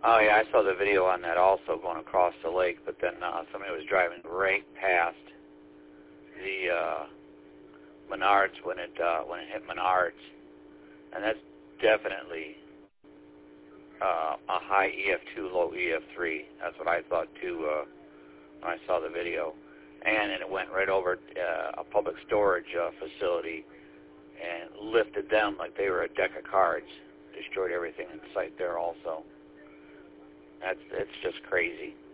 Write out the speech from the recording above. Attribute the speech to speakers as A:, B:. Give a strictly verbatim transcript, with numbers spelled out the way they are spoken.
A: Oh, yeah, I saw the video on that also going across the lake, but then uh, somebody was driving right past the uh, Menards when it uh, when it hit Menards, and that's definitely uh, a high E F two, low E F three. That's what I thought too uh, when I saw the video. And, and it went right over uh, a public storage uh, facility and lifted them like they were a deck of cards. Destroyed everything in sight there also. That's it's just crazy.